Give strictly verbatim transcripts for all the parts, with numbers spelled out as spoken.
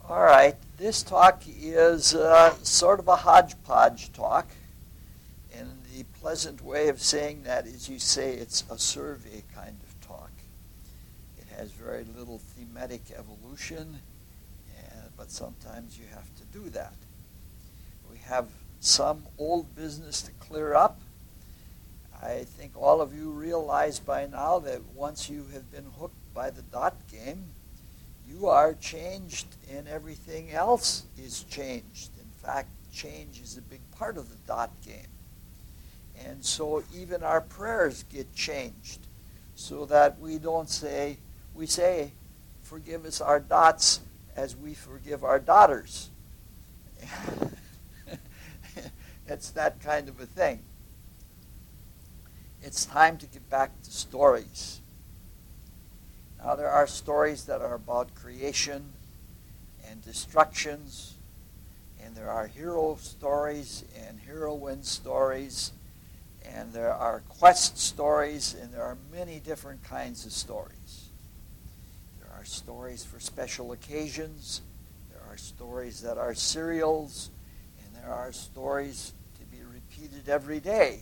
All right, this talk is uh, sort of a hodgepodge talk, and the pleasant way of saying that is you say it's a survey kind of talk. It has very little thematic evolution, and, but sometimes you have to do that. We have some old business to clear up. I think all of you realize by now that once you have been hooked by the dot game, you are changed and everything else is changed. In fact, change is a big part of the dot game. And so even our prayers get changed so that we don't say, we say, forgive us our dots as we forgive our daughters. It's that kind of a thing. It's time to get back to stories. Now, there are stories that are about creation and destructions, and there are hero stories and heroine stories, and there are quest stories, and there are many different kinds of stories. There are stories for special occasions, there are stories that are serials, and there are stories to be repeated every day.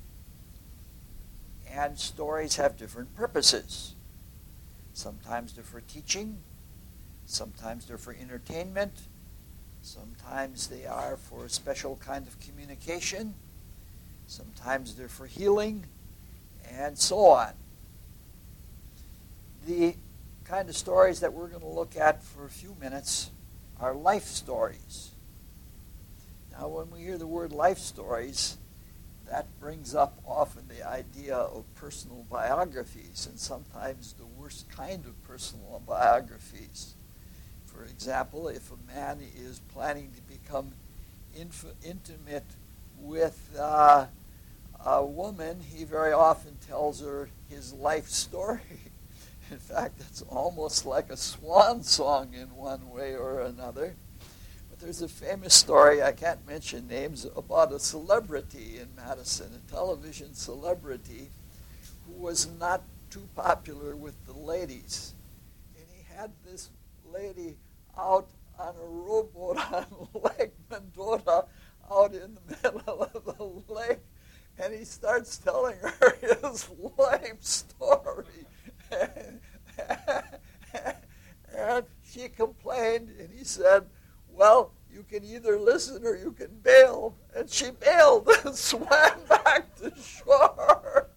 And stories have different purposes. Sometimes they're for teaching, sometimes they're for entertainment, sometimes they are for a special kind of communication, sometimes they're for healing, and so on. The kind of stories that we're going to look at for a few minutes are life stories. Now, when we hear the word life stories, that brings up often the idea of personal biographies, and sometimes the worst kind of personal biographies. For example, if a man is planning to become inf- intimate with uh, a woman, he very often tells her his life story. In fact, it's almost like a swan song in one way or another. There's a famous story, I can't mention names, about a celebrity in Madison, a television celebrity who was not too popular with the ladies. And he had this lady out on a rowboat on Lake Mendota out in the middle of the lake, and he starts telling her his life story. And she complained, and he said, well, you can either listen or you can bail. And she bailed and swam back to shore.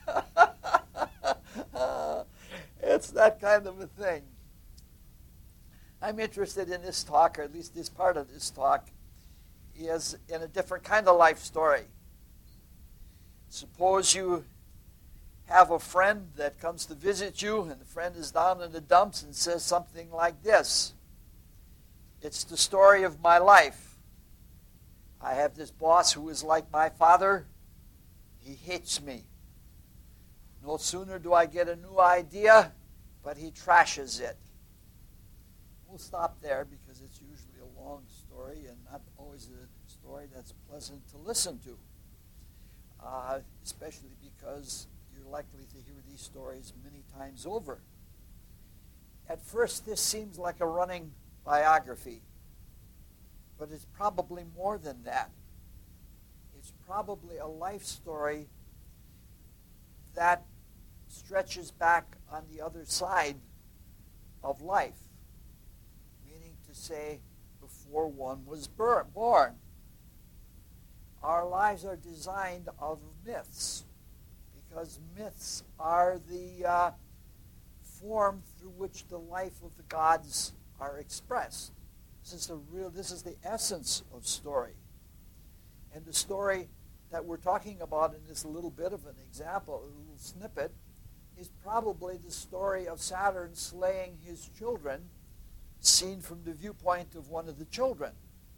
It's that kind of a thing. I'm interested in this talk, or at least this part of this talk, is in a different kind of life story. Suppose you have a friend that comes to visit you, and the friend is down in the dumps and says something like this. It's the story of my life. I have this boss who is like my father. He hates me. No sooner do I get a new idea, but he trashes it. We'll stop there because it's usually a long story and not always a story that's pleasant to listen to, uh, especially because you're likely to hear these stories many times over. At first, this seems like a running biography, but it's probably more than that. It's probably a life story that stretches back on the other side of life, meaning to say before one was born. Our lives are designed of myths, because myths are the uh, form through which the life of the gods are expressed. This is the real, this is the essence of story. And the story that we're talking about in this little bit of an example, a little snippet, is probably the story of Saturn slaying his children, seen from the viewpoint of one of the children.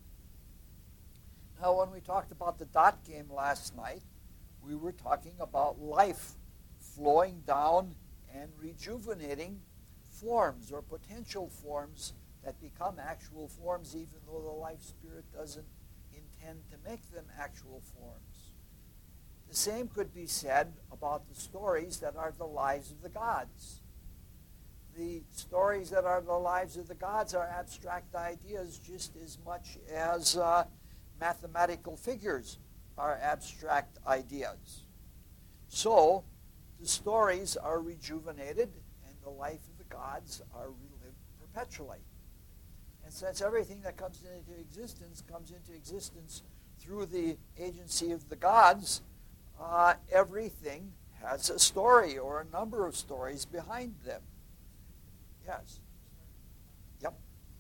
Now, when we talked about the dot game last night, we were talking about life flowing down and rejuvenating forms or potential forms that become actual forms, even though the life spirit doesn't intend to make them actual forms. The same could be said about the stories that are the lives of the gods. the stories that are the lives of the gods are abstract ideas just as much as uh, mathematical figures are abstract ideas. So the stories are rejuvenated and the life of the gods are relived perpetually. And since everything that comes into existence comes into existence through the agency of the gods, uh, everything has a story or a number of stories behind them. Yes. Yep.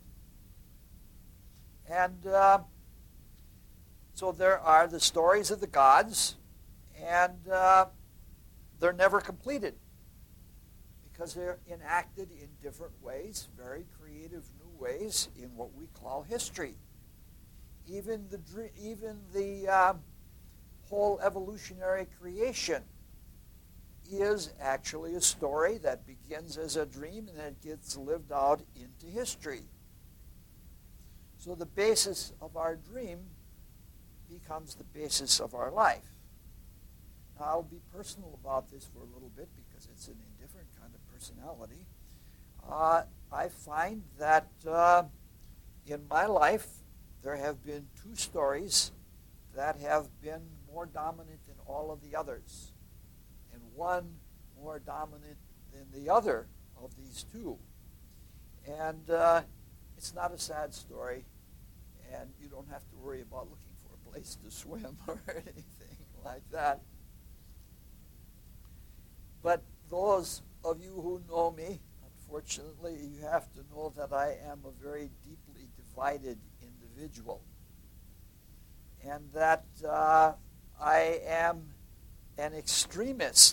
And uh, so there are the stories of the gods, and uh, they're never completed because they're enacted in different ways, very creative new ways in what we call history. Even the even the uh, whole evolutionary creation is actually a story that begins as a dream and then it gets lived out into history. So the basis of our dream becomes the basis of our life. Now, I'll be personal about this for a little bit because it's an indifferent kind of personality. Uh, I find that uh, in my life there have been two stories that have been more dominant than all of the others, and one more dominant than the other of these two. And uh, it's not a sad story, and you don't have to worry about looking for a place to swim or anything like that. But those of you who know me, unfortunately, you have to know that I am a very deeply divided individual, and that uh, I am an extremist.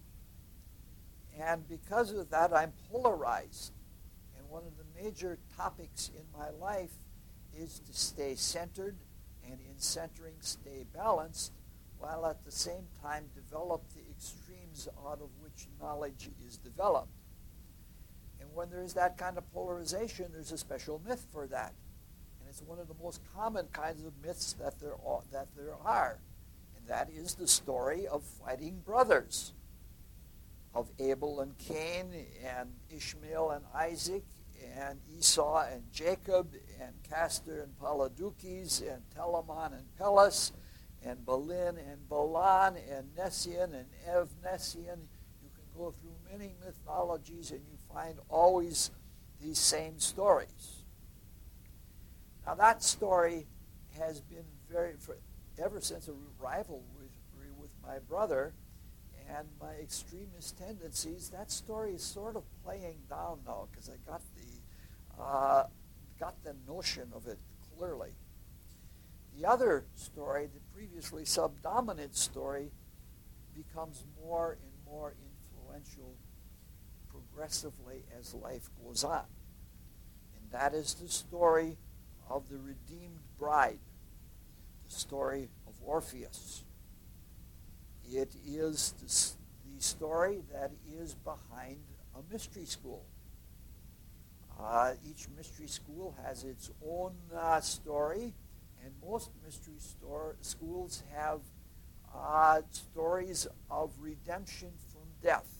And because of that, I'm polarized. And one of the major topics in my life is to stay centered, and in centering, stay balanced, while at the same time develop the extremes out of which knowledge is developed. And when there's that kind of polarization, there's a special myth for that. And it's one of the most common kinds of myths that there are, that there are. And that is the story of fighting brothers, of Abel and Cain, and Ishmael and Isaac, and Esau and Jacob, and Castor and Polydeuces, and Telamon and Pelus, and Balin and Balan, and Nessian and Evnessian. You can go through many mythologies and you find always these same stories. Now that story has been very, for, ever since a rivalry with, with my brother and my extremist tendencies, that story is sort of playing down now because I got the, uh, got the notion of it clearly. The other story, the previously subdominant story, becomes more and more influential progressively as life goes on. And that is the story of the redeemed bride, the story of Orpheus. It is the, the story that is behind a mystery school. Uh, each mystery school has its own uh, story, and most mystery store, schools have uh, stories of redemption from death.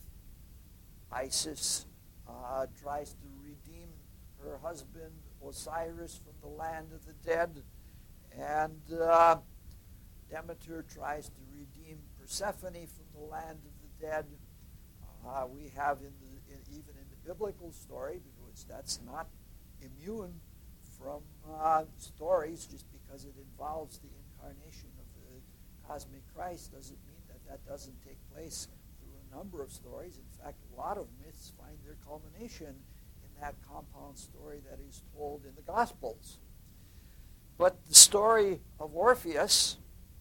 Isis uh, tries to redeem her husband Osiris from the land of the dead, and uh, Demeter tries to redeem Persephone from the land of the dead. Uh, we have in the in, even in the biblical story, because that's not immune from uh, stories, just because it involves the incarnation of the cosmic Christ doesn't mean that that doesn't take place through a number of stories. In fact, a lot of myths find their culmination in that compound story that is told in the Gospels. But the story of Orpheus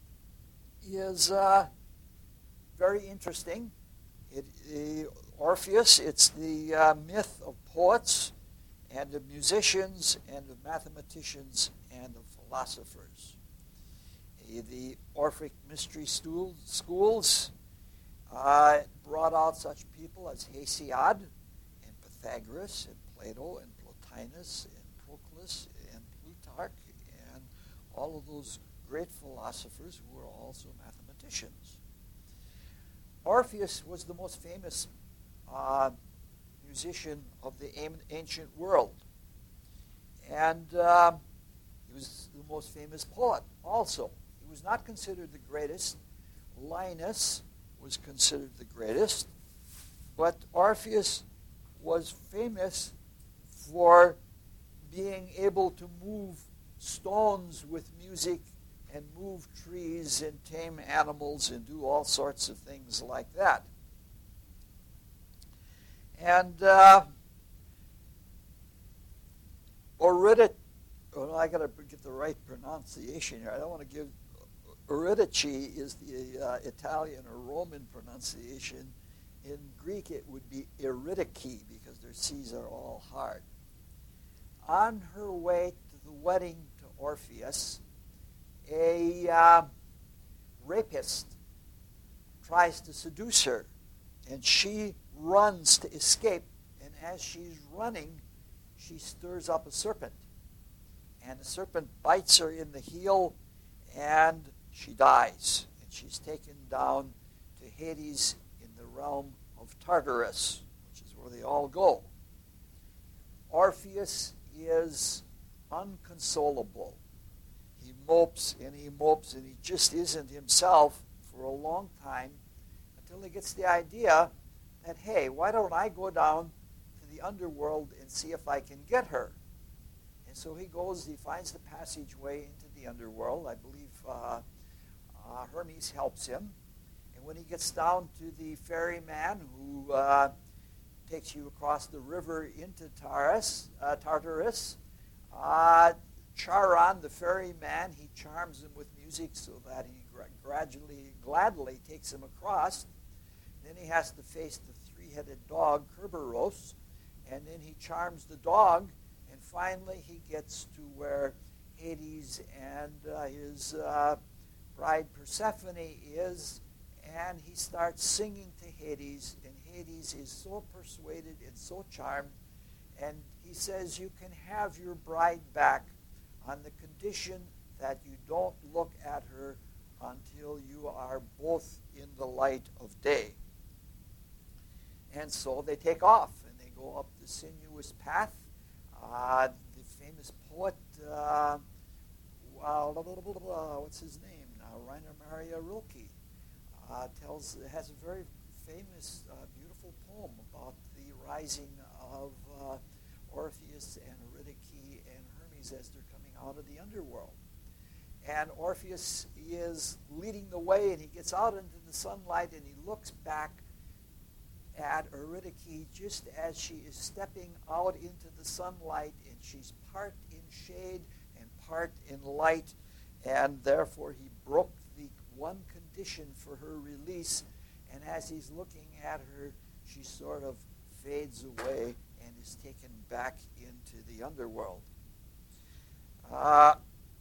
is uh, very interesting. It, uh, Orpheus, it's the uh, myth of poets and of musicians and of mathematicians and of philosophers. Uh, the Orphic mystery stool, schools uh, brought out such people as Hesiod and Pythagoras and Plato and Plotinus and Proclus and Plutarch and all of those great philosophers who were also mathematicians. Orpheus was the most famous uh, musician of the ancient world. And uh, he was the most famous poet also. He was not considered the greatest. Linus was considered the greatest. But Orpheus was famous for being able to move stones with music and move trees and tame animals and do all sorts of things like that. And uh, Eurydice, oh, I got to get the right pronunciation here. I don't want to give, Eurydice is the uh, Italian or Roman pronunciation. In Greek, it would be Eurydice because their C's are all hard. On her way to the wedding to Orpheus, a uh, rapist tries to seduce her, and she runs to escape, and as she's running, she stirs up a serpent, and the serpent bites her in the heel, and she dies, and she's taken down to Hades in the realm of Tartarus, which is where they all go. Orpheus is unconsolable. He mopes and he mopes and he just isn't himself for a long time until he gets the idea that, hey, why don't I go down to the underworld and see if I can get her? And so he goes, he finds the passageway into the underworld. I believe uh, uh, Hermes helps him. And when he gets down to the ferryman who uh, takes you across the river into Taurus, uh, Tartarus, uh, Charon, the ferryman, he charms him with music so that he gra- gradually, gladly takes him across. Then he has to face the three-headed dog, Kerberos, and then he charms the dog, and finally he gets to where Hades and uh, his uh, bride Persephone is, and he starts singing to Hades, and Hades is so persuaded and so charmed, and he says, you can have your bride back on the condition that you don't look at her until you are both in the light of day. And so they take off, and they go up the sinuous path. Uh, the famous poet, uh, well, what's his name now? Rainer Maria Rilke uh, tells has a very famous, uh, beautiful poem about the rising of uh, Orpheus and Eurydice and Hermes as they're coming out of the underworld. And Orpheus is leading the way, and he gets out into the sunlight, and he looks back at Eurydice just as she is stepping out into the sunlight, and she's part in shade and part in light, and therefore he broke the one condition for her release, and as he's looking at her, she sort of fades away and is taken back into the underworld. Uh,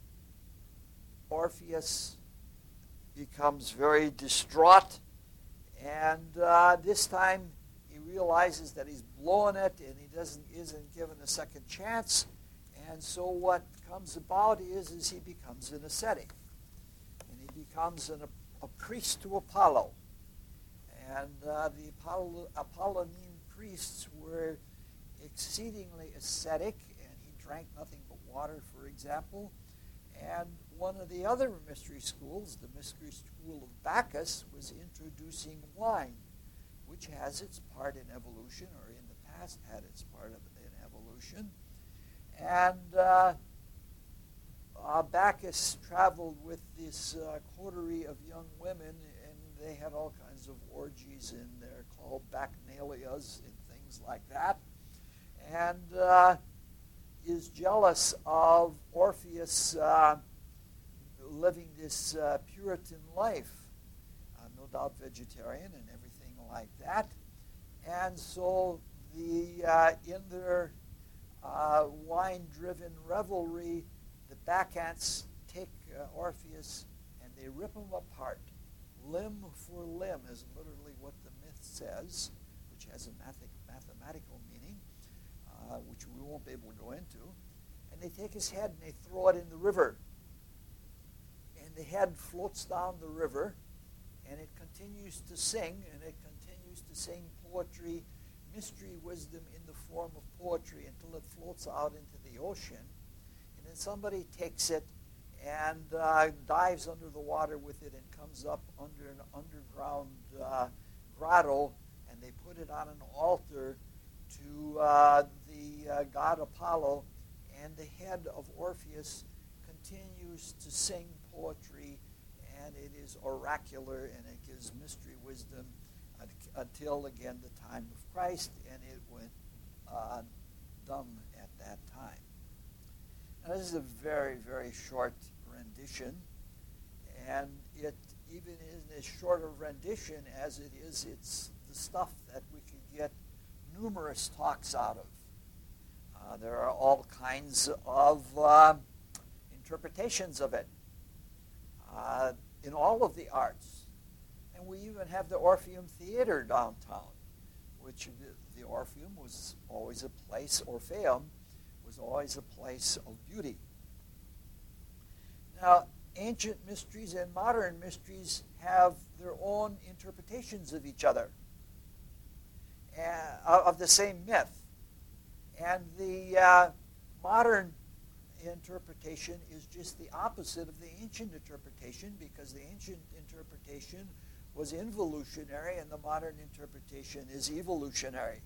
Orpheus becomes very distraught, and uh, this time he realizes that he's blowing it, and he doesn't isn't given a second chance. And so what comes about is, is he becomes an ascetic, and he becomes an, a priest to Apollo. And uh, the Apollo, Apollonian priests were exceedingly ascetic, and he drank nothing but water, for example. And one of the other mystery schools, the mystery school of Bacchus, was introducing wine, which has its part in evolution, or in the past had its part of, in evolution. And uh, uh, Bacchus traveled with this uh, coterie of young women, and they had all kinds of orgies in there called bacchanalias and things like that. And uh, is jealous of Orpheus uh, living this uh, Puritan life, uh, no doubt vegetarian and everything like that. And so the uh, in their uh, wine-driven revelry, the bacchants take uh, Orpheus and they rip him apart, limb for limb, is literally what the myth says, which has a math- mathematical meaning, uh, which we won't be able to go into. And they take his head and they throw it in the river. And the head floats down the river, and it continues to sing, and it continues to sing poetry mystery wisdom in the form of poetry until it floats out into the ocean. And then somebody takes it and uh, dives under the water with it and comes up under an underground uh, grotto, and they put it on an altar to uh, the uh, god Apollo, and the head of Orpheus continues to sing poetry, and it is oracular, and it gives mystery wisdom until, again, the time of Christ, and it went uh, dumb at that time. Now, this is a very, very short rendition, and it, even in as short a rendition as it is, it's the stuff that we can get numerous talks out of. Uh, there are all kinds of uh, interpretations of it uh, in all of the arts. And we even have the Orpheum Theater downtown, which the, the Orpheum was always a place, Orpheum was always a place of beauty. Now, ancient mysteries and modern mysteries have their own interpretations of each other, uh, of the same myth. And the uh, modern interpretation is just the opposite of the ancient interpretation, because the ancient interpretation was involutionary and the modern interpretation is evolutionary.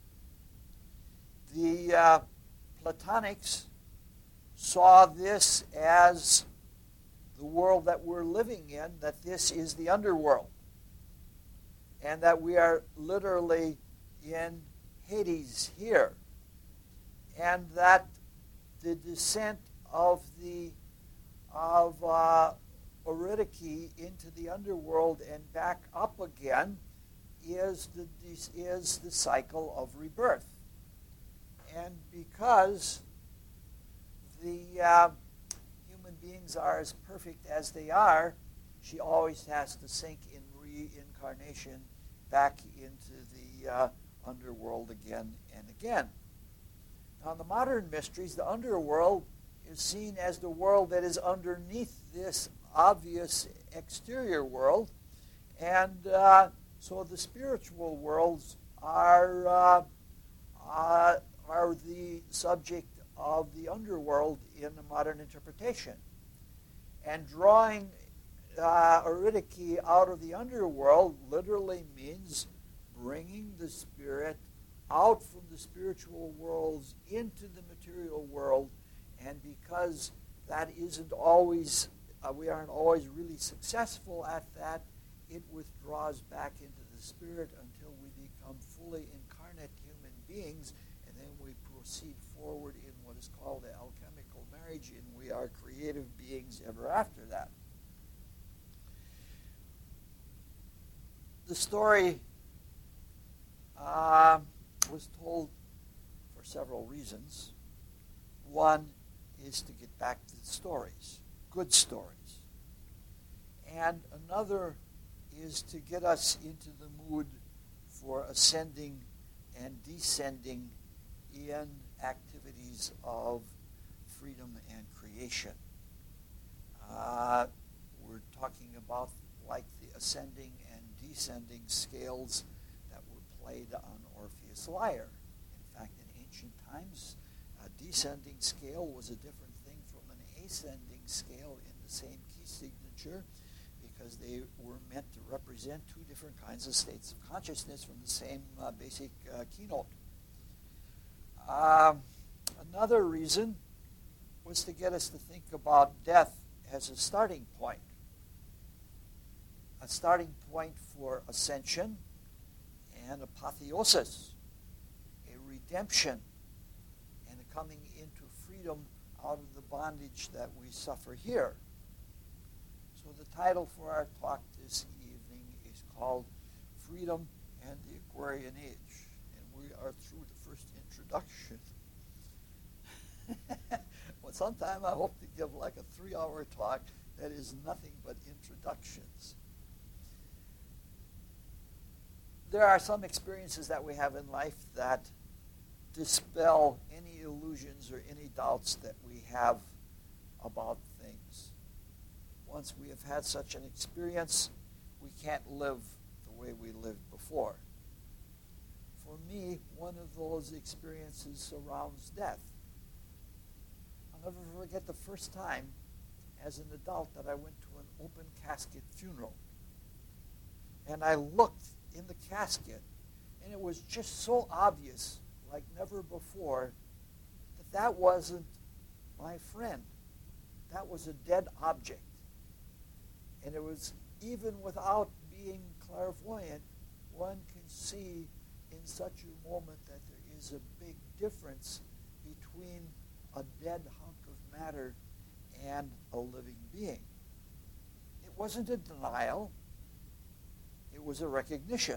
The uh, Platonics saw this as the world that we're living in, that this is the underworld, and that we are literally in Hades here, and that the descent of the of uh, Eurydice into the underworld and back up again is the is the cycle of rebirth. And because the uh, human beings are as perfect as they are, she always has to sink in reincarnation back into the uh, underworld again and again. Now, in the modern mysteries, the underworld is seen as the world that is underneath this obvious exterior world, and uh, so the spiritual worlds are uh, uh, are the subject of the underworld in the modern interpretation. And drawing uh, Eurydice out of the underworld literally means bringing the spirit out from the spiritual worlds into the material world, and because that isn't always, uh, we aren't always really successful at that, it withdraws back into the spirit until we become fully incarnate human beings, and then we proceed forward in what is called the alchemical marriage, and we are creative beings ever after that. The story uh, was told for several reasons. One is to get back to the stories, good stories. And another is to get us into the mood for ascending and descending in activities of freedom and creation. Uh, we're talking about like the ascending and descending scales that were played on Orpheus' lyre. In fact, in ancient times, a descending scale was a different thing from an ascending scale in the same key signature, because they were meant to represent two different kinds of states of consciousness from the same uh, basic uh, keynote. Um, another reason was to get us to think about death as a starting point. A starting point for ascension and apotheosis, a redemption, and a coming into freedom out of the bondage that we suffer here. So the title for our talk this evening is called Freedom and the Aquarian Age. And we are through the first introduction. Well, sometime I hope to give like a three-hour talk that is nothing but introductions. There are some experiences that we have in life that dispel any illusions or any doubts that we have about things. Once we have had such an experience, we can't live the way we lived before. for me, one of those experiences surrounds death. I'll never forget the first time as an adult that I went to an open casket funeral. And I looked in the casket, and it was just so obvious, like never before, that that wasn't my friend. That was a dead object. And it was, even without being clairvoyant, one can see in such a moment that there is a big difference between a dead hunk of matter and a living being. It wasn't a denial. It was a recognition.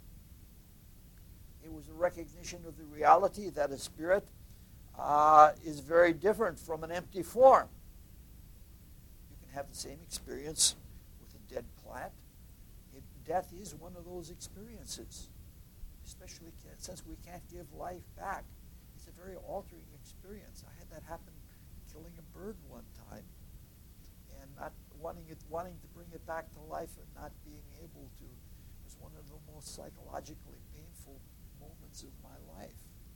It was a recognition of the reality that a spirit uh, is very different from an empty form. You can have the same experience with a dead plant. It, death is one of those experiences, especially since we can't give life back. It's a very altering experience. I had that happen killing a bird one time, and not wanting it, wanting to bring it back to life and not being able to was one of the most psychologically painful moments of my life.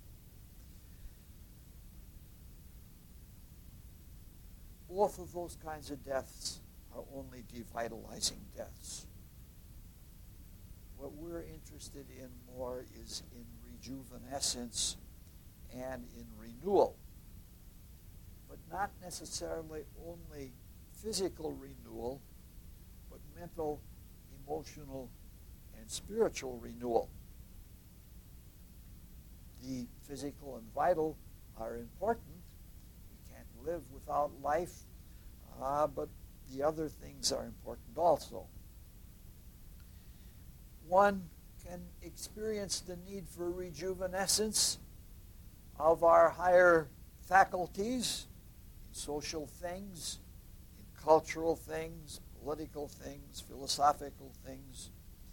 Both of those kinds of deaths are only devitalizing deaths. What we're interested in more is in rejuvenescence and in renewal, but not necessarily only physical renewal, but mental, emotional, and spiritual renewal. The physical and vital are important. We can't live without life, uh, but the other things are important also. One can experience the need for rejuvenescence of our higher faculties in social things, in cultural things, political things, philosophical things.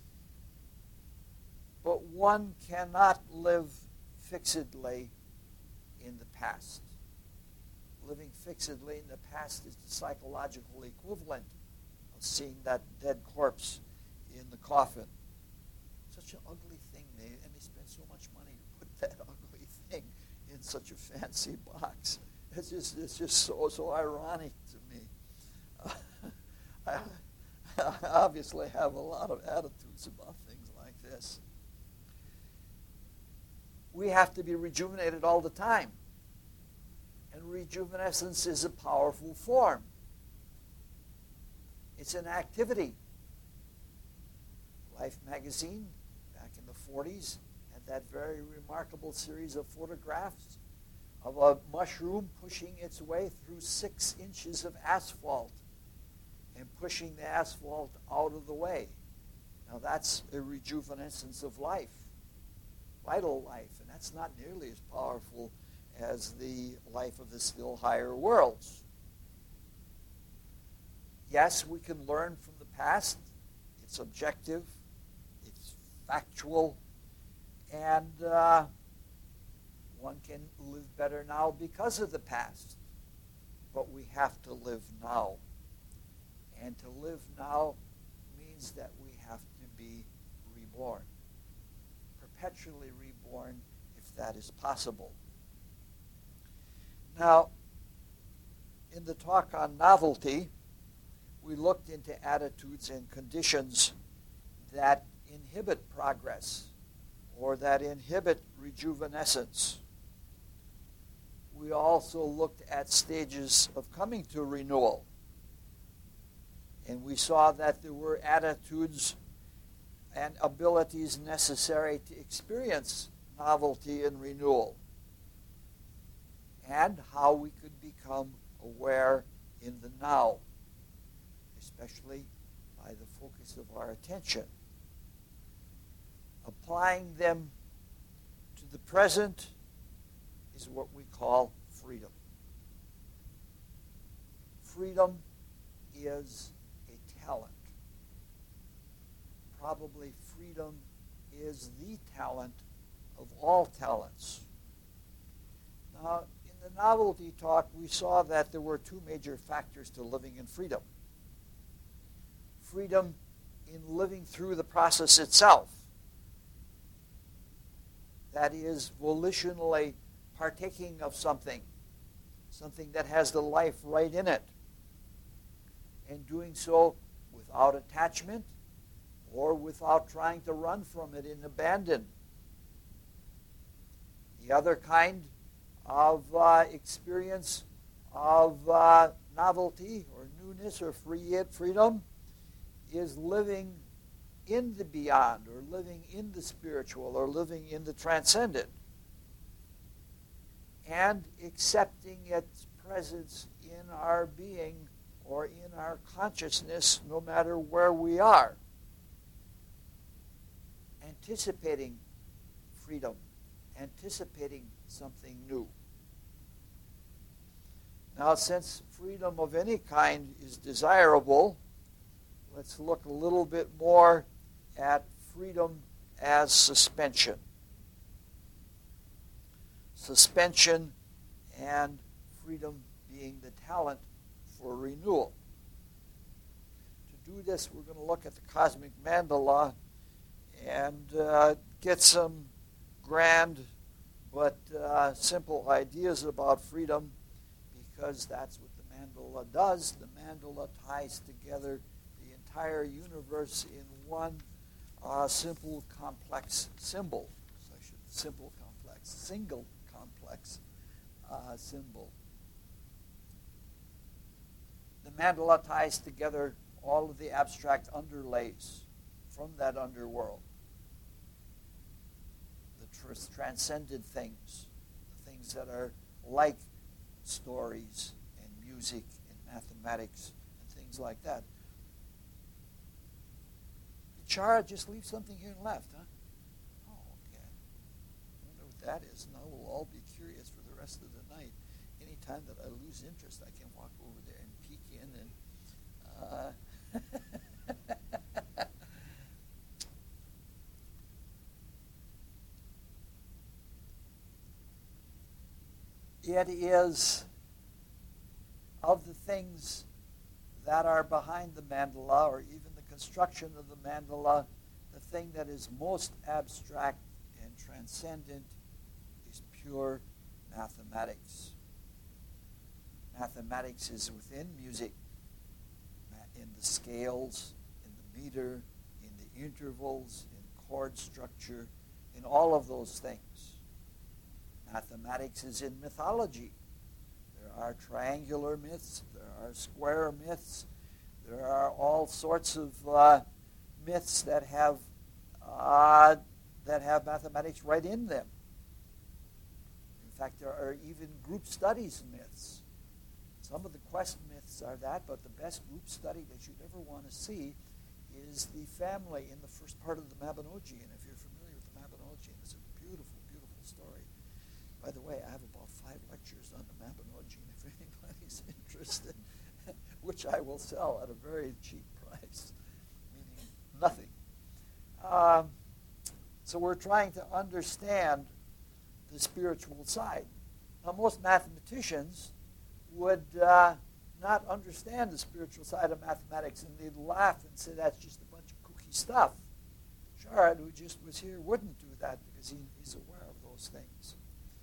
But one cannot live fixedly in the past. Living fixedly in the past is the psychological equivalent of seeing that dead corpse in the coffin. Such an ugly thing, they, and they spend so much money to put that ugly thing in such a fancy box. It's just, it's just so, so ironic to me. Uh, I, I obviously have a lot of attitudes about things like this. We have to be rejuvenated all the time. And rejuvenescence is a powerful form. It's an activity. Life magazine, back in the forties, had that very remarkable series of photographs of a mushroom pushing its way through six inches of asphalt and pushing the asphalt out of the way. Now that's a rejuvenescence of life, vital life, and that's not nearly as powerful as the life of the still higher worlds. Yes, we can learn from the past. It's objective, it's factual, and uh, one can live better now because of the past. But we have to live now. And to live now means that we have to be reborn, perpetually reborn, if that is possible. Now, in the talk on novelty, we looked into attitudes and conditions that inhibit progress or that inhibit rejuvenescence. We also looked at stages of coming to renewal. And we saw that there were attitudes and abilities necessary to experience novelty and renewal, and how we could become aware in the now, especially by the focus of our attention. Applying them to the present is what we call freedom. Freedom is a talent. Probably freedom is the talent of all talents. Now, in the novelty talk, we saw that there were two major factors to living in freedom. Freedom in living through the process itself. that is volitionally partaking of something, something that has the life right in it, and doing so without attachment or without trying to run from it in abandon. The other kind of uh, experience of uh, novelty or newness or free freedom is living in the beyond, or living in the spiritual, or living in the transcendent, and accepting its presence in our being or in our consciousness no matter where we are. Anticipating freedom, anticipating something new. Now, since freedom of any kind is desirable, let's look a little bit more at freedom as suspension. Suspension and freedom being the talent for renewal. To do this, we're going to look at the cosmic mandala and uh, get some grand but uh, simple ideas about freedom, because that's what the mandala does. The mandala ties together the entire universe in one uh, simple, complex symbol. So I should simple, complex, single, complex uh, symbol. The mandala ties together all of the abstract underlays from that underworld. The tr- transcendent things, the things that are like stories and music and mathematics and things like that. Did Chara just leave something here and left, huh? Oh, okay. I wonder what that is. Now we'll all be curious for the rest of the night. Anytime that I lose interest, I can walk over there and peek in and uh, it is of the things that are behind the mandala, or even the construction of the mandala, the thing that is most abstract and transcendent is pure mathematics. Mathematics is within music, in the scales, in the meter, in the intervals, in chord structure, in all of those things. Mathematics is in mythology. There are triangular myths, there are square myths, there are all sorts of uh, myths that have uh, that have mathematics right in them. In fact, there are even group studies myths. Some of the quest myths are that, but the best group study that you'd ever want to see is the family in the first part of the Mabinogi. And if you're familiar with the Mabinogi, it's a beautiful, beautiful story. By the way, I have about five lectures on the Mabinogi, and if anybody's interested, which I will sell at a very cheap price, meaning nothing. Um, so we're trying to understand the spiritual side. Now, most mathematicians would uh, not understand the spiritual side of mathematics, and they'd laugh and say that's just a bunch of kooky stuff. Sharad, who just was here, wouldn't do that because he, he's aware of those things.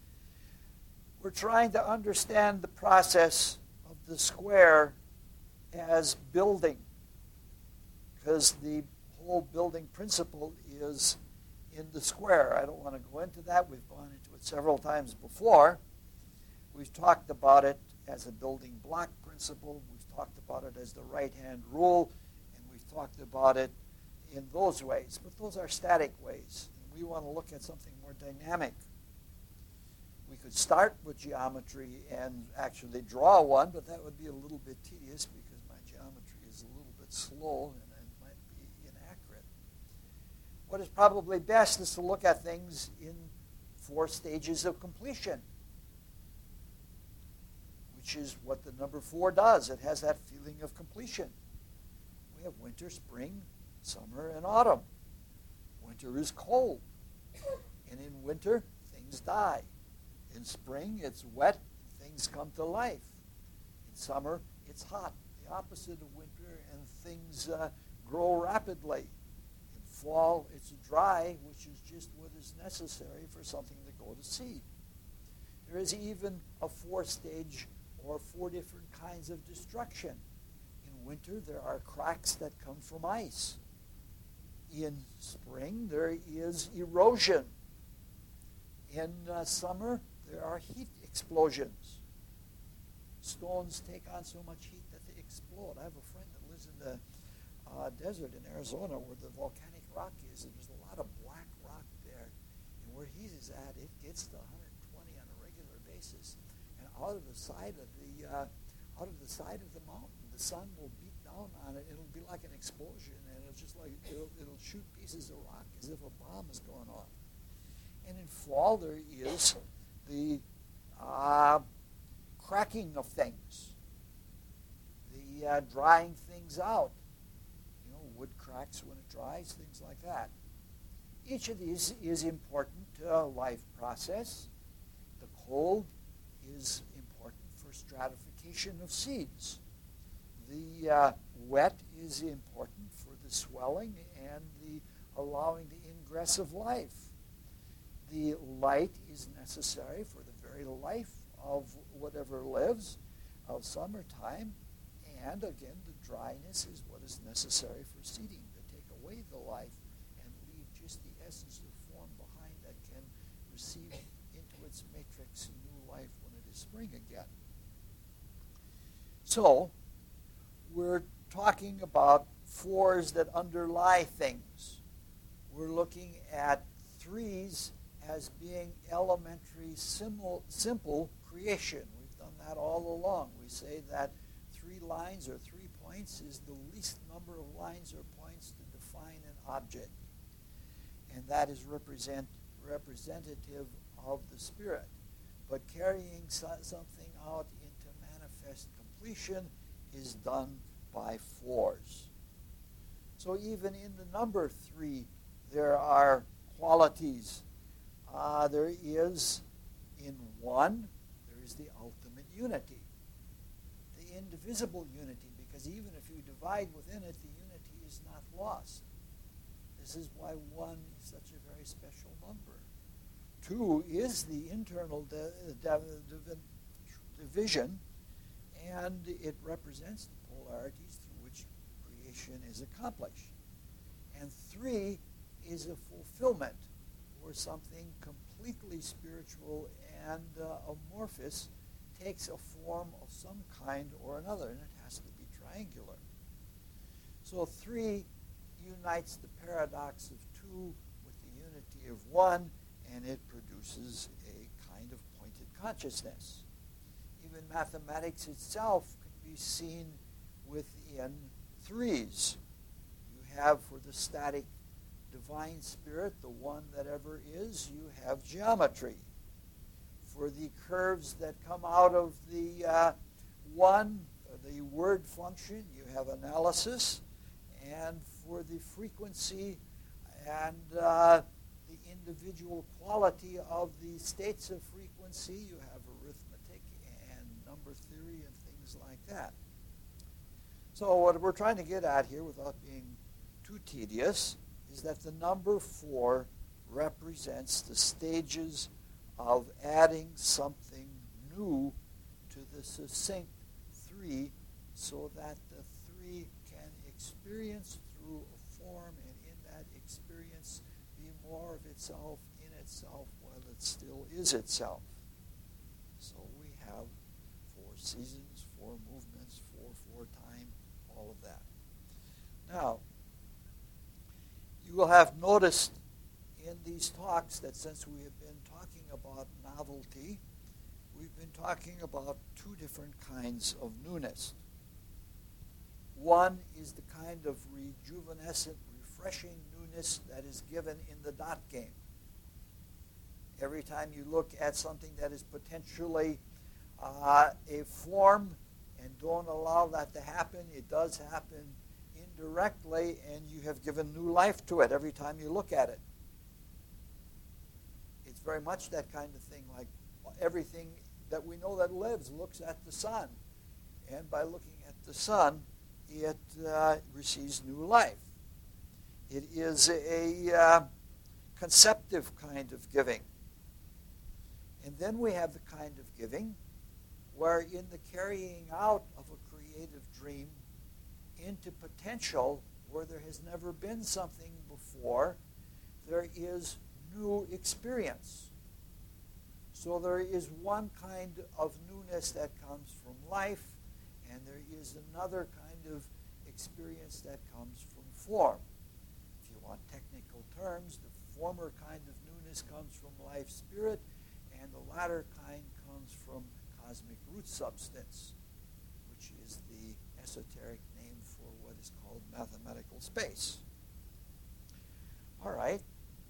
We're trying to understand the process of the square as building, because the whole building principle is in the square. I don't want to go into that. We've gone into it several times before. We've talked about it as a building block principle. We've talked about it as the right-hand rule, and we've talked about it in those ways. But those are static ways. And we want to look at something more dynamic. We could start with geometry and actually draw one, but that would be a little bit tedious because my geometry is a little bit slow and it might be inaccurate. What is probably best is to look at things in four stages of completion, which is what the number four does. It has that feeling of completion. We have winter, spring, summer, and autumn. Winter is cold, and in winter, things die. In spring, it's wet, things come to life. In summer, it's hot, the opposite of winter, and things uh, grow rapidly. In fall, it's dry, which is just what is necessary for something to go to seed. There is even a four-stage or four different kinds of destruction. In winter, there are cracks that come from ice. In spring, there is erosion. In uh, summer, there are heat explosions. Stones take on so much heat that they explode. I have a friend that lives in the uh, desert in Arizona where the volcanic rock is, and there's a lot of black rock there. And where he is at, it gets to one hundred twenty on a regular basis. And out of the side of the uh, out of the side of the mountain, the sun will beat down on it. It'll be like an explosion, and it'll just like it'll, it'll shoot pieces of rock as if a bomb is going off. And in fall, there is the uh, cracking of things, the uh, drying things out. You know, wood cracks when it dries, things like that. Each of these is important to a life process. The cold is important for stratification of seeds. The uh, wet is important for the swelling and the allowing the ingress of life. The light is necessary for the very life of whatever lives, of summertime. And again, the dryness is what is necessary for seeding, to take away the life and leave just the essence of form behind that can receive into its matrix new life when it is spring again. So, we're talking about fours that underlie things. We're looking at threes as being elementary, simple, simple creation. We've done that all along. We say that three lines or three points is the least number of lines or points to define an object. And that is represent, representative of the Spirit. But carrying so, something out into manifest completion is done by fours. So even in the number three, there are qualities. Uh, there is, in one, there is the ultimate unity, the indivisible unity, because even if you divide within it, the unity is not lost. This is why one is such a very special number. Two is the internal de- de- de- division, and it represents the polarities through which creation is accomplished. And three is a fulfillment, where something completely spiritual and uh, amorphous takes a form of some kind or another, and it has to be triangular. So three unites the paradox of two with the unity of one, and it produces a kind of pointed consciousness. Even mathematics itself can be seen within threes. You have for the static divine spirit, the one that ever is, you have geometry. For the curves that come out of the uh, one, the word function, you have analysis. And for the frequency and uh, the individual quality of the states of frequency, you have arithmetic and number theory and things like that. So what we're trying to get at here, without being too tedious, is that the number four represents the stages of adding something new to the succinct three, so that the three can experience through a form, and in that experience be more of itself in itself while it still is itself. So we have four seasons, four movements, four, four time, all of that. Now, you will have noticed in these talks that since we have been talking about novelty, we've been talking about two different kinds of newness. One is the kind of rejuvenescent, refreshing newness that is given in the dot game. Every time you look at something that is potentially uh, a form and don't allow that to happen, it does happen indirectly, and you have given new life to it every time you look at it. It's very much that kind of thing, like everything that we know that lives looks at the sun. And by looking at the sun, it uh, receives new life. It is a uh, conceptive kind of giving. And then we have the kind of giving where in the carrying out of a creative dream into potential where there has never been something before, there is new experience. So there is one kind of newness that comes from life, and there is another kind of experience that comes from form. If you want technical terms, the former kind of newness comes from life spirit, and the latter kind comes from cosmic root substance, which is the esoteric name for what is called mathematical space. All right.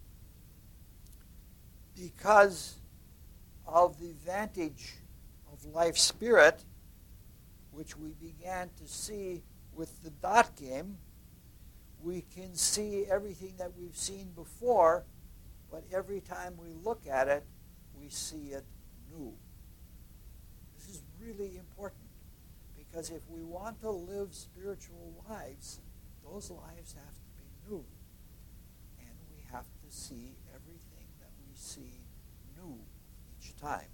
Because of the vantage of life spirit, which we began to see with the dot game, we can see everything that we've seen before, but every time we look at it, we see it new. This is really important, because if we want to live spiritual lives, those lives have to be new. And we have to see everything that we see new each time.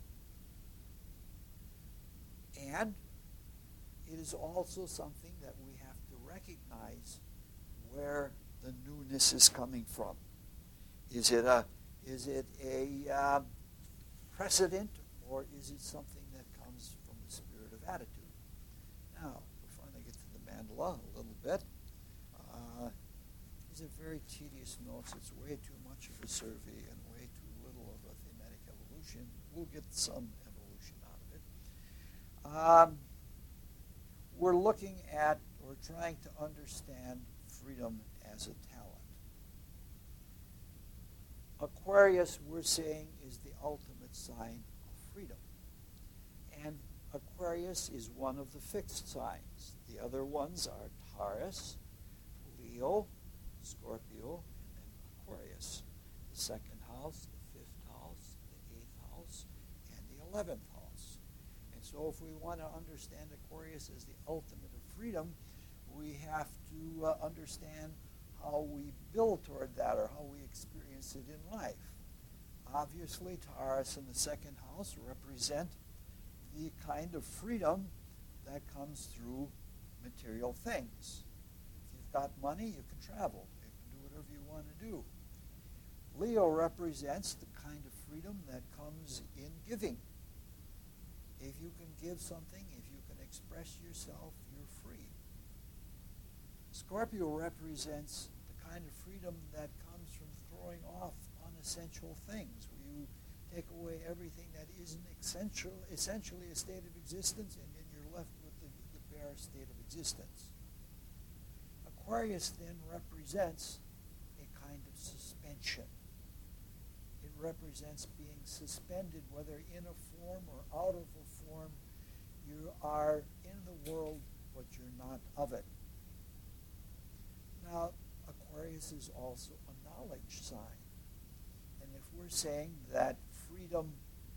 And it is also something that we have to recognize where the newness is coming from. Is it a is it a uh, precedent, or is it something that comes from the spirit of attitude? Now, we finally get to the mandala a little bit. Uh, these are very tedious notes. It's way too much of a survey and way too little of a thematic evolution. We'll get some evolution out of it. Um, we're looking at, or trying to understand freedom as a talent. Aquarius, we're saying, is the ultimate sign of freedom. And Aquarius is one of the fixed signs. The other ones are Taurus, Leo, Scorpio, and Aquarius. The second house, the fifth house, the eighth house, and the eleventh house. And so if we want to understand Aquarius as the ultimate of freedom, we have to uh, understand how we build toward that, or how we experience it in life. Obviously, Taurus in the second house represent the kind of freedom that comes through material things. If you've got money, you can travel. You can do whatever you want to do. Leo represents the kind of freedom that comes in giving. If you can give something, if you can express yourself, you're free. Scorpio represents the kind of freedom that comes from throwing off unessential things, where you take away everything that isn't essential, essentially a state of existence, and then you're left with the, the bare state of existence. Aquarius then represents a kind of suspension. It represents being suspended, whether in a form or out of a form. You are in the world, but you're not of it. Now, Aquarius is also a knowledge sign. And if we're saying that freedom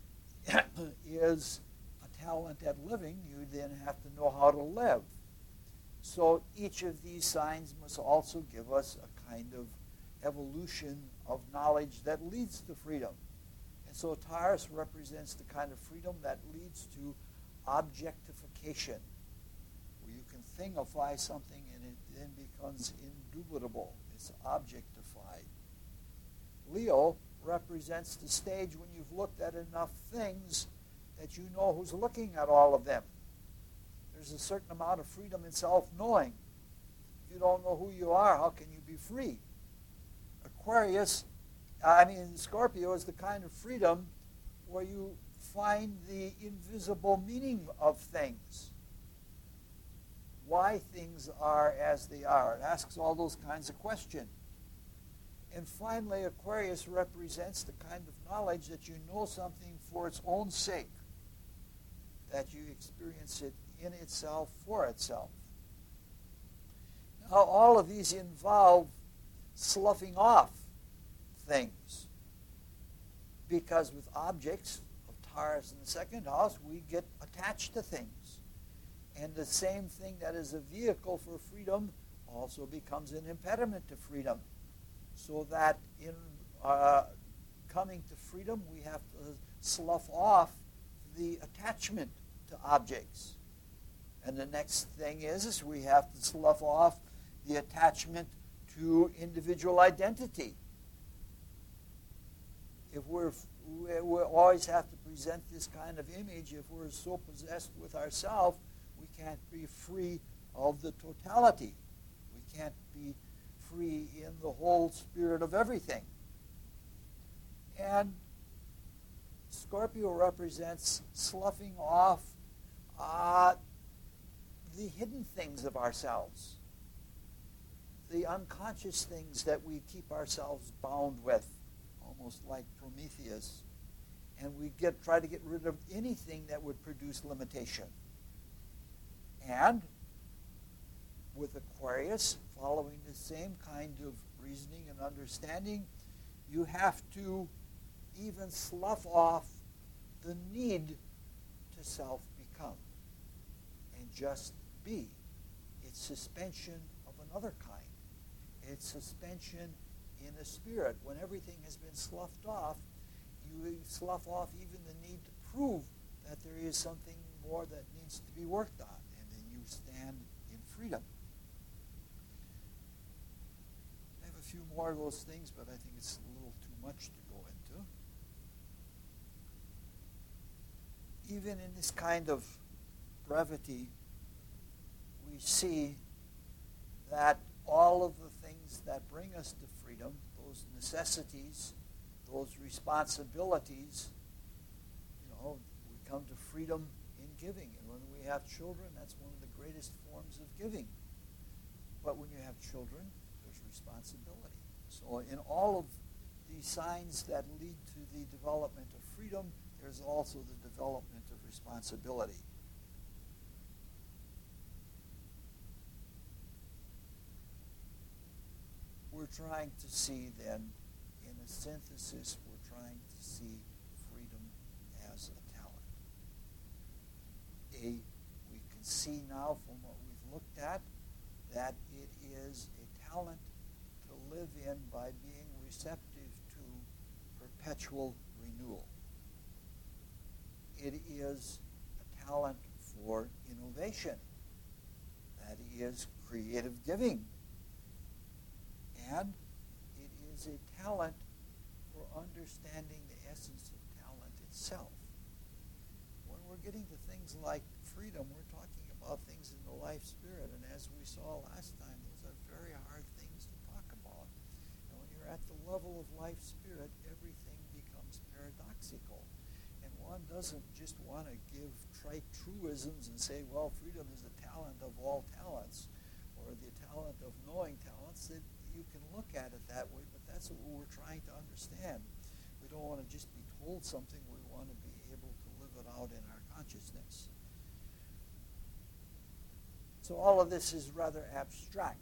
is a talent at living, you then have to know how to live. So each of these signs must also give us a kind of evolution of knowledge that leads to freedom. And so Taurus represents the kind of freedom that leads to objectification, where you can thingify something and it then becomes indubitable. It's objectified. Leo represents the stage when you've looked at enough things that you know who's looking at all of them. There's a certain amount of freedom in self-knowing. If you don't know who you are, how can you be free? Aquarius, I mean Scorpio, is the kind of freedom where you find the invisible meaning of things. Why things are as they are. It asks all those kinds of questions. And finally, Aquarius represents the kind of knowledge that you know something for its own sake, that you experience it in itself for itself. Now, all of these involve sloughing off things, because with objects of Taurus in the second house, we get attached to things. And the same thing that is a vehicle for freedom also becomes an impediment to freedom. so that in uh, coming to freedom, we have to slough off the attachment to objects. And the next thing is, is we have to slough off the attachment to individual identity. If we're, we always have to present this kind of image, if we're so possessed with ourselves, we can't be free of the totality. We can't be free in the whole spirit of everything. And Scorpio represents sloughing off uh, the hidden things of ourselves, the unconscious things that we keep ourselves bound with, almost like Prometheus. And we get try to get rid of anything that would produce limitation. And with Aquarius, following the same kind of reasoning and understanding, you have to even slough off the need to self-become and just be. It's suspension of another kind. It's suspension in a spirit. When everything has been sloughed off, you slough off even the need to prove that there is something more that needs to be worked on, and then you stand in freedom. I have a few more of those things, but I think it's a little too much to go into. Even in this kind of brevity, we see that all of the things that bring us to freedom, those necessities, those responsibilities, you know, we come to freedom in giving. And when we have children, that's one of the greatest forms of giving. But when you have children, there's responsibility. So in all of the signs that lead to the development of freedom, there's also the development of responsibility. We're trying to see then, in a synthesis, we're trying to see freedom as a talent. A, we can see now from what we've looked at that it is a talent to live in by being receptive to perpetual renewal. It is a talent for innovation. That is creative giving. And it is a talent for understanding the essence of talent itself. When we're getting to things like freedom, we're talking about things in the life spirit. And as we saw last time, those are very hard things to talk about. And when you're at the level of life spirit, everything becomes paradoxical. And one doesn't just want to give trite truisms and say, well, freedom is the talent of all talents, or the talent of knowing talents. That you can look at it that way, but that's what we're trying to understand. We don't want to just be told something. We want to be able to live it out in our consciousness. So all of this is rather abstract.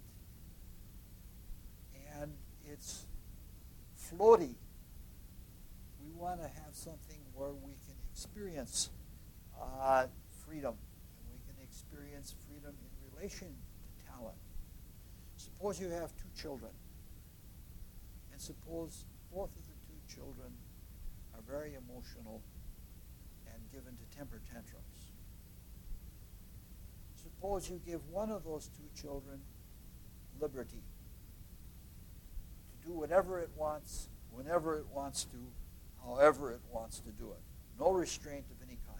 And it's floaty. We want to have something where we can experience uh, freedom. And we can experience freedom in relation to talent. Suppose you have two children, and suppose both of the two children are very emotional and given to temper tantrums. Suppose you give one of those two children liberty to do whatever it wants, whenever it wants to, however it wants to do it. No restraint of any kind.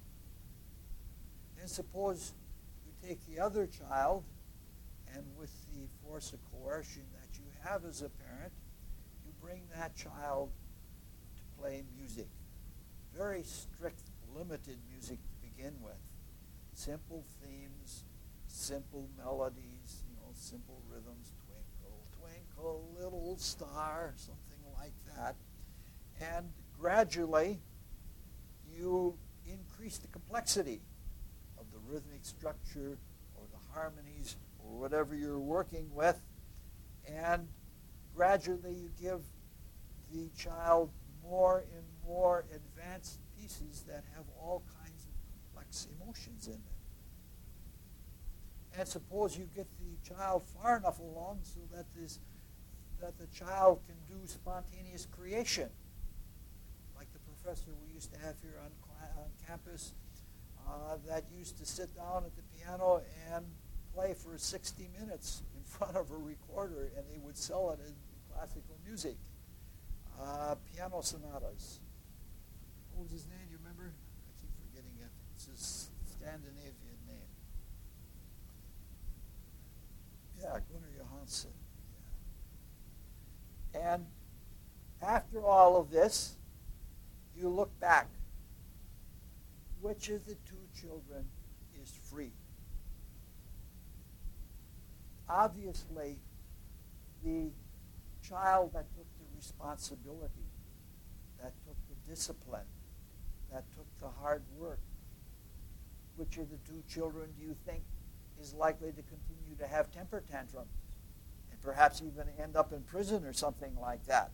Then suppose you take the other child, and with the force of coercion that you have as a parent, you bring that child to play music. Very strict, limited music to begin with. Simple themes, simple melodies, you know, simple rhythms, twinkle, twinkle, little star, something like that. And gradually, you increase the complexity of the rhythmic structure or the harmonies or whatever you're working with, and gradually you give the child more and more advanced pieces that have all kinds of complex emotions in them. And suppose you get the child far enough along so that this that the child can do spontaneous creation, like the professor we used to have here on, on campus uh, that used to sit down at the piano and play for sixty minutes in front of a recorder, and they would sell it as classical music. Uh, piano sonatas. What was his name? Do you remember? I keep forgetting it. It's his Scandinavian name. Yeah, Gunnar Johansson. Yeah. And after all of this, you look back. Which of the two children is free? Obviously, the child that took the responsibility, that took the discipline, that took the hard work. Which of the two children do you think is likely to continue to have temper tantrums and perhaps even end up in prison or something like that?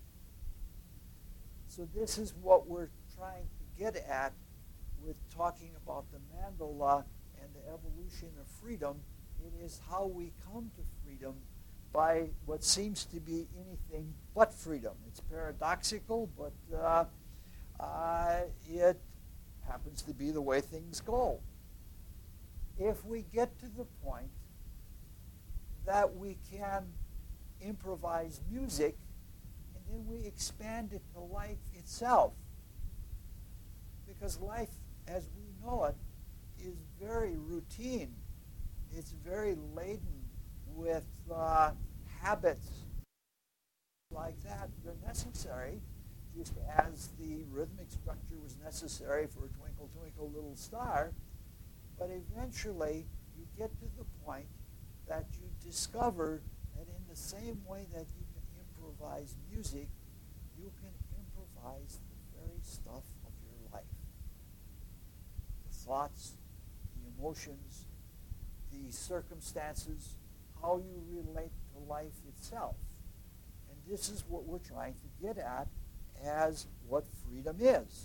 So this is what we're trying to get at with talking about the mandala and the evolution of freedom. It is how we come to freedom by what seems to be anything but freedom. It's paradoxical, but uh, uh, it happens to be the way things go. If we get to the point that we can improvise music, and then we expand it to life itself, because life as we know it is very routine. It's very laden with uh, habits like that. They're necessary, just as the rhythmic structure was necessary for Twinkle, Twinkle, Little Star. But eventually, you get to the point that you discover that in the same way that you can improvise music, you can improvise the very stuff of your life. The thoughts, the emotions, the circumstances, how you relate to life itself. And this is what we're trying to get at as what freedom is.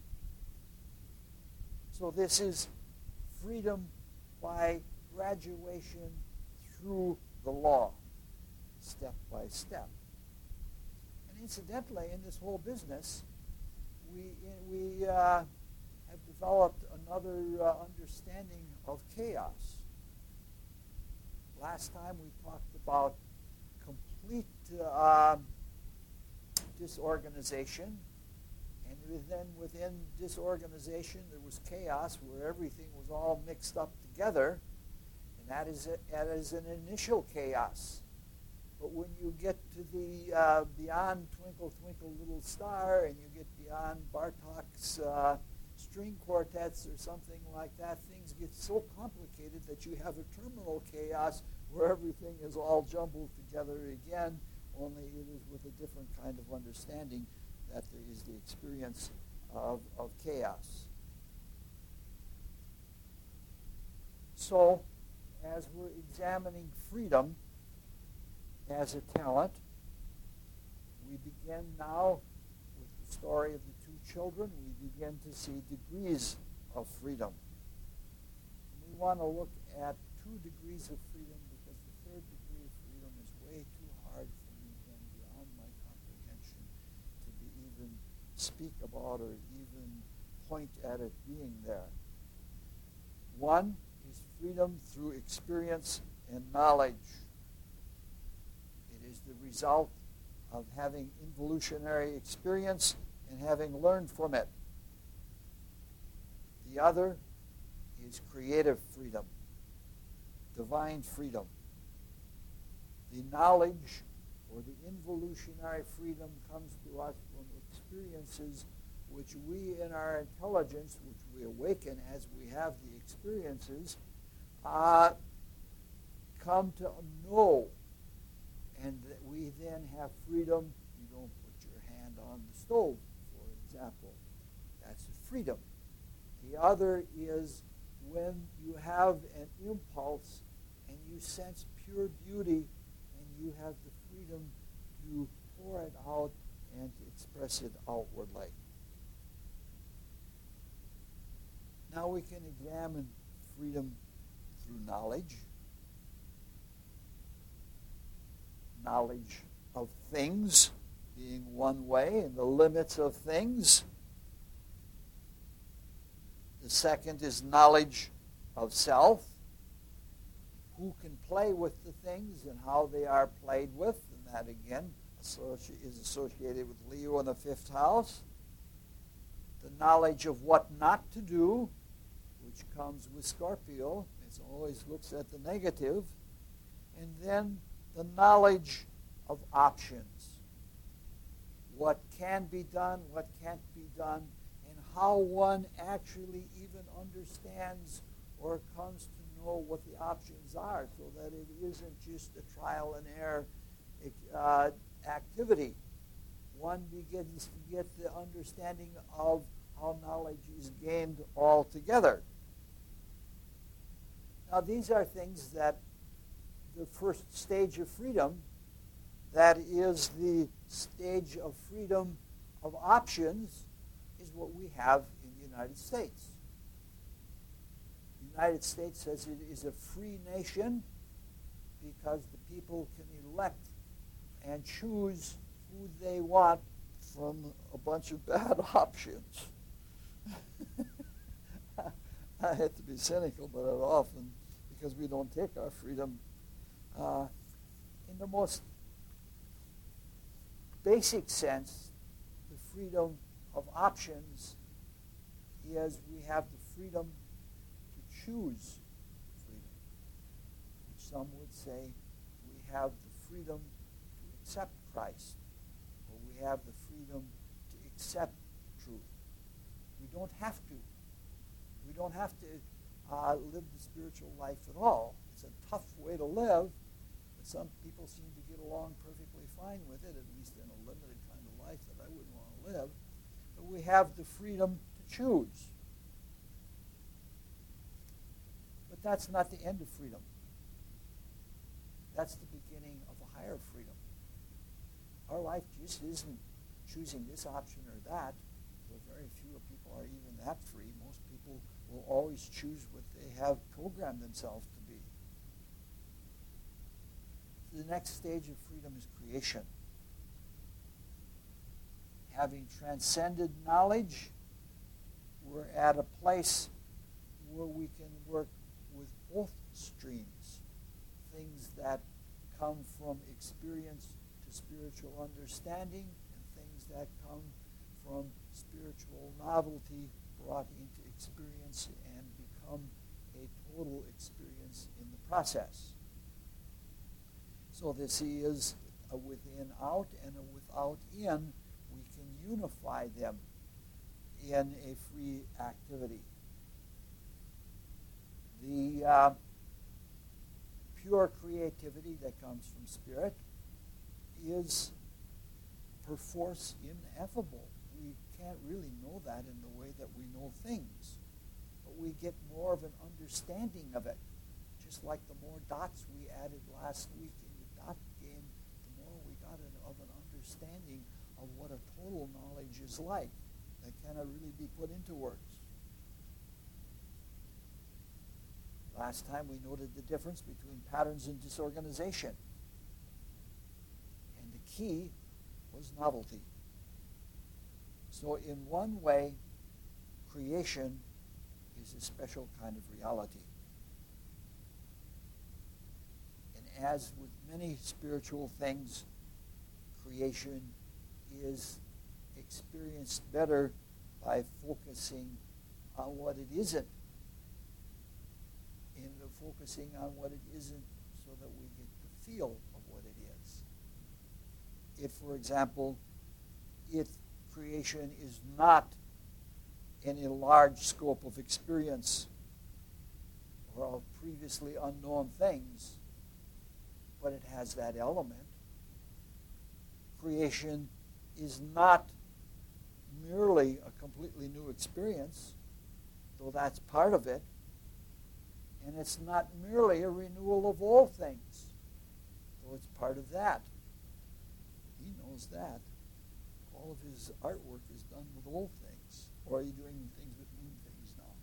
So this is freedom by graduation through the law, step by step. And incidentally, in this whole business, we, we uh, have developed another uh, understanding of chaos. Last time we talked about complete uh, disorganization, and then within disorganization there was chaos where everything was all mixed up together, and that is, a, that is an initial chaos. But when you get to the uh, beyond Twinkle, Twinkle, Little Star, and you get beyond Bartok's uh, string quartets or something like that, things get so complicated that you have a terminal chaos where everything is all jumbled together again, only it is with a different kind of understanding that there is the experience of, of chaos. So, as we're examining freedom as a talent, we begin now with the story of the two children. We begin to see degrees of freedom. We want to look at two degrees of freedom because the third degree of freedom is way too hard for me and beyond my comprehension to be even speak about or even point at it being there. One is freedom through experience and knowledge. It is the result of having involutionary experience and having learned from it. The other is creative freedom, divine freedom. The knowledge or the involutionary freedom comes to us from experiences which we in our intelligence, which we awaken as we have the experiences, uh, come to know. And that we then have freedom. You don't put your hand on the stove, for example. That's freedom. The other is when you have an impulse and you sense pure beauty and you have the freedom to pour it out and to express it outwardly. Now we can examine freedom through knowledge. Knowledge of things being one way, and the limits of things. The second is knowledge of self. Who can play with the things and how they are played with, and that again is associated with Leo in the fifth house. The knowledge of what not to do, which comes with Scorpio. It always looks at the negative. And then the knowledge of options. What can be done, what can't be done, and how one actually even understands or comes to know what the options are, so that it isn't just a trial and error uh, activity. One begins to get the understanding of how knowledge is gained altogether. Now, these are things that the first stage of freedom, that is the stage of freedom of options, is what we have in the United States. The United States says it is a free nation because the people can elect and choose who they want from a bunch of bad options. I hate to be cynical, but often, because we don't take our freedom uh, in the most basic sense, the freedom of options is we have the freedom to choose freedom, which some would say we have the freedom to accept Christ, or we have the freedom to accept truth. We don't have to. We don't have to uh, live the spiritual life at all. It's a tough way to live, but some people seem to get along perfectly fine with it, at least in a limited kind of life that I wouldn't want to live. But we have the freedom to choose. But that's not the end of freedom. That's the beginning of a higher freedom. Our life just isn't choosing this option or that. So very few people are even that free. Most people will always choose what they have programmed themselves to be. So the next stage of freedom is creation. Having transcended knowledge, we're at a place where we can work with both streams, things that come from experience to spiritual understanding, and things that come from spiritual novelty brought into experience and become a total experience in the process. So this is a within-out and a without-in. We can unify them in a free activity. The uh, pure creativity that comes from spirit is perforce ineffable. We can't really know that in the way that we know things, but we get more of an understanding of it. Just like the more dots we added last week in the dot game, the more we got an, of an understanding of what a total knowledge is like that cannot really be put into words. Last time we noted the difference between patterns and disorganization. And the key was novelty. So in one way, creation is a special kind of reality. And as with many spiritual things, creation is experienced better by focusing on what it isn't, and focusing on what it isn't so that we get the feel of what it is. If, for example, if creation is not an enlarged scope of experience or of previously unknown things, but it has that element, creation is not merely a completely new experience, though that's part of it, and it's not merely a renewal of all things, though it's part of that. He knows that. All of his artwork is done with old things. Or are you doing things with new things now?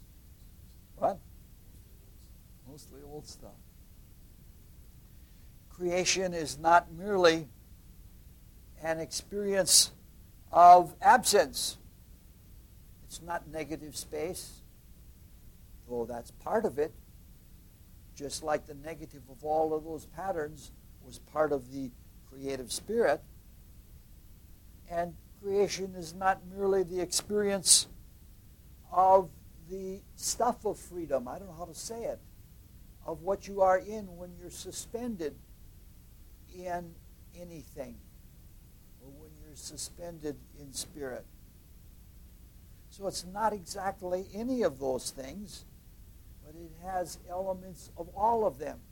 What? Mostly old stuff. Creation is not merely an experience of absence. It's not negative space, though that's part of it, just like the negative of all of those patterns was part of the creative spirit. And creation is not merely the experience of the stuff of freedom, I don't know how to say it, of what you are in when you're suspended in anything, or when you're suspended in spirit. So it's not exactly any of those things, but it has elements of all of them.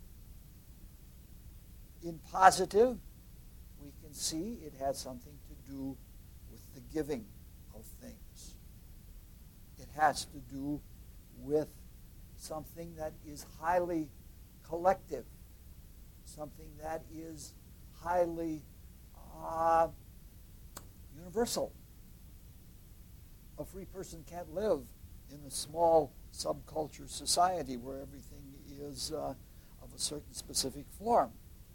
In positive, we can see it has something to do with the giving of things. It has to do with something that is highly collective, something that is highly uh, universal. A free person can't live in a small subculture society where everything is uh, of a certain specific form.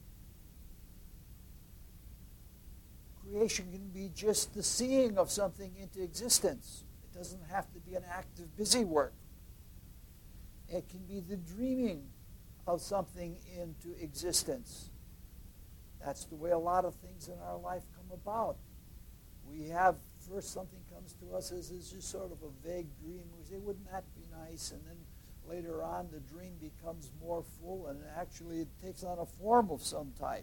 Creation can be just the seeing of something into existence. It doesn't have to be an active busy work. It can be the dreaming of something into existence. That's the way a lot of things in our life come about. We have, first something comes to us as is just sort of a vague dream. We say, wouldn't that be nice? And then later on the dream becomes more full and actually it takes on a form of some type.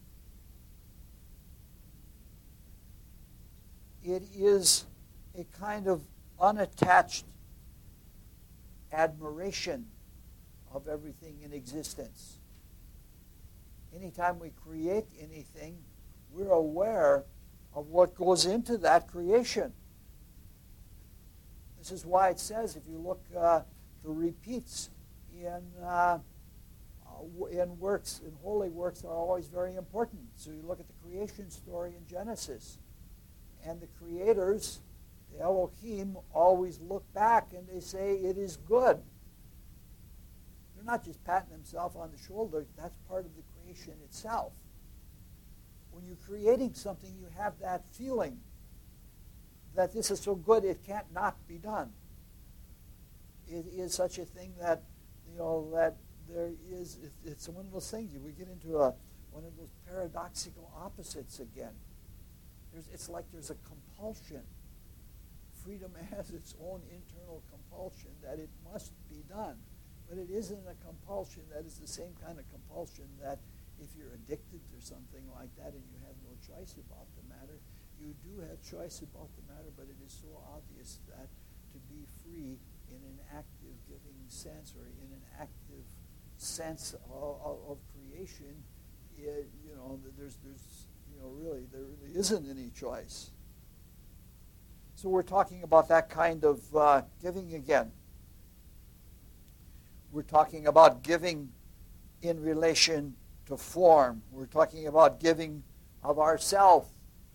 It is a kind of unattached admiration of everything in existence. Anytime we create anything, we're aware of what goes into that creation. This is why it says, if you look, uh, the repeats in uh, in works, in holy works, are always very important. So you look at the creation story in Genesis, and the creators, the Elohim, always look back and they say it is good. They're not just patting themselves on the shoulder. That's part of the creation itself. When you're creating something, you have that feeling that this is so good it can't not be done. It is such a thing that, you know, that there is, it's one of those things, we get into a, one of those paradoxical opposites again. There's, it's like there's a compulsion. Freedom has its own internal compulsion that it must be done. But it isn't a compulsion that is the same kind of compulsion that if you're addicted to something like that and you have no choice about the matter, you do have choice about the matter, but it is so obvious that to be free in an active giving sense or in an active sense of, of, of creation, it, you know, there's, there's, you know, really, there really isn't any choice. So we're talking about that kind of uh, giving again. We're talking about giving in relation to form. We're talking about giving of ourself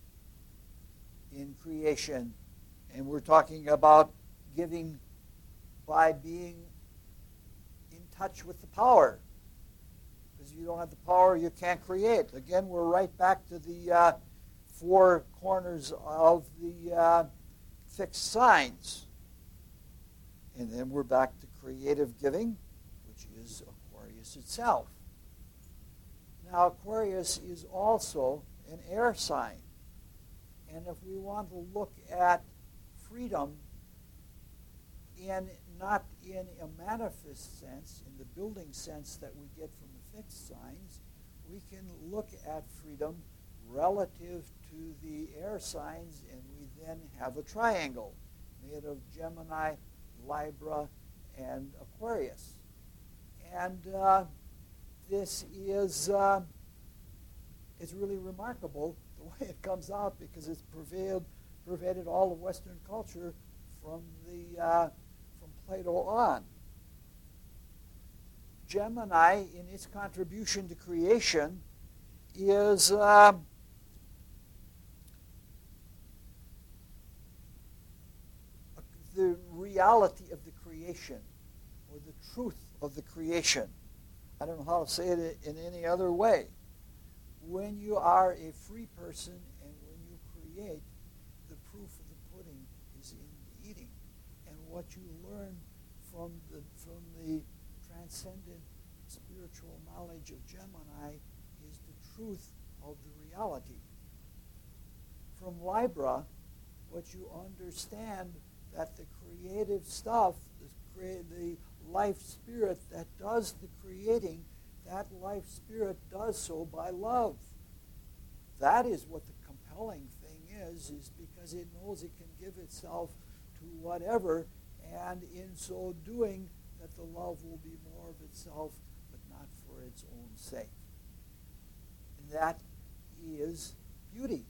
in creation. And we're talking about giving by being in touch with the power. Because if you don't have the power, you can't create. Again, we're right back to the uh, four corners of the uh, fixed signs. And then we're back to creative giving, which is Aquarius itself. Now, Aquarius is also an air sign. And if we want to look at freedom in not in a manifest sense, in the building sense that we get from the fixed signs, we can look at freedom relative to the air signs, and we then have a triangle made of Gemini, Libra, and Aquarius. And uh, this is uh, it's really remarkable the way it comes out, because it's pervaded, pervaded all of Western culture from the uh, from Plato on. Gemini, in its contribution to creation, is uh, the reality of the creation, or the truth of the creation. I don't know how to say it in any other way. When you are a free person and when you create, the proof of the pudding is in the eating. And what you learn from the from the transcendent spiritual knowledge of Gemini is the truth of the reality. From Libra, what you understand that the creative stuff, the, crea- the life spirit that does the creating, that life spirit does so by love. That is what the compelling thing is, is because it knows it can give itself to whatever, and in so doing, that the love will be more of itself, but not for its own sake. And that is beauty.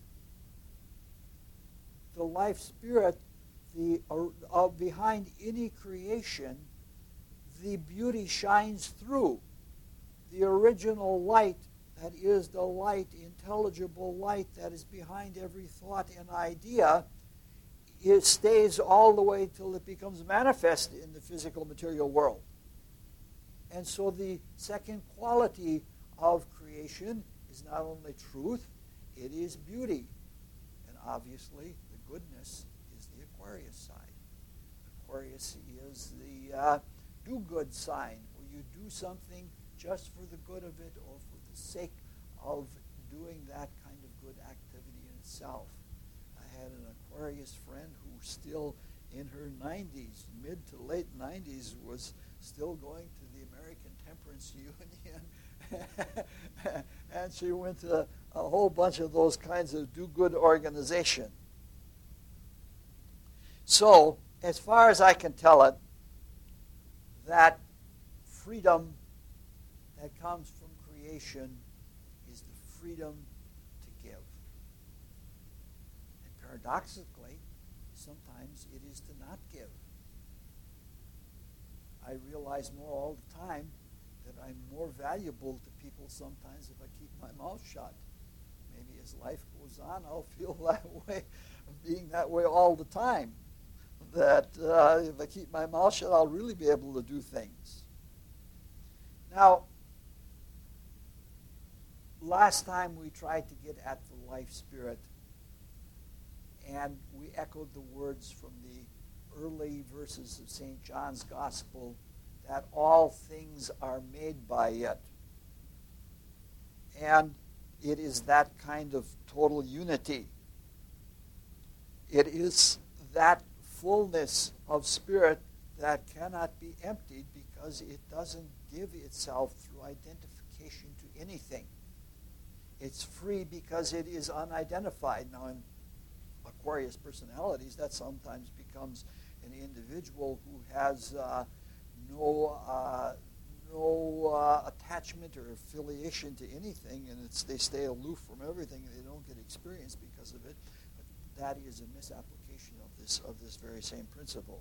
The life spirit, the uh, behind any creation, the beauty shines through. The original light, that is the light, intelligible light that is behind every thought and idea, it stays all the way till it becomes manifest in the physical material world. And so the second quality of creation is not only truth, it is beauty. And obviously, the goodness is the Aquarius side. Aquarius is the uh, do-good sign, where you do something just for the good of it or for the sake of doing that kind of good activity in itself. I had an Aquarius friend who still in her nineties, mid to late nineties, was still going to the American Temperance Union. And she went to a, a whole bunch of those kinds of do-good organizations. So, as far as I can tell it, that freedom that comes from creation is the freedom to give. And paradoxically, sometimes it is to not give. I realize more all the time that I'm more valuable to people sometimes if I keep my mouth shut. Maybe as life goes on, I'll feel that way, being that way all the time. That uh, if I keep my mouth shut, I'll really be able to do things. Now, last time we tried to get at the life spirit, and we echoed the words from the early verses of Saint John's Gospel, that all things are made by it. And it is that kind of total unity. It is that fullness of spirit that cannot be emptied because it doesn't give itself through identification to anything. It's free because it is unidentified. Now, in Aquarius personalities, that sometimes becomes an individual who has uh, no uh, no uh, attachment or affiliation to anything, and it's, they stay aloof from everything, and they don't get experience because of it. But that is a misapplication of this of this very same principle.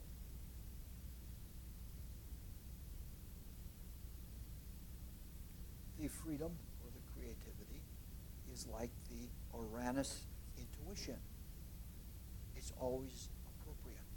The freedom or the creativity is like the Uranus intuition. It's always appropriate.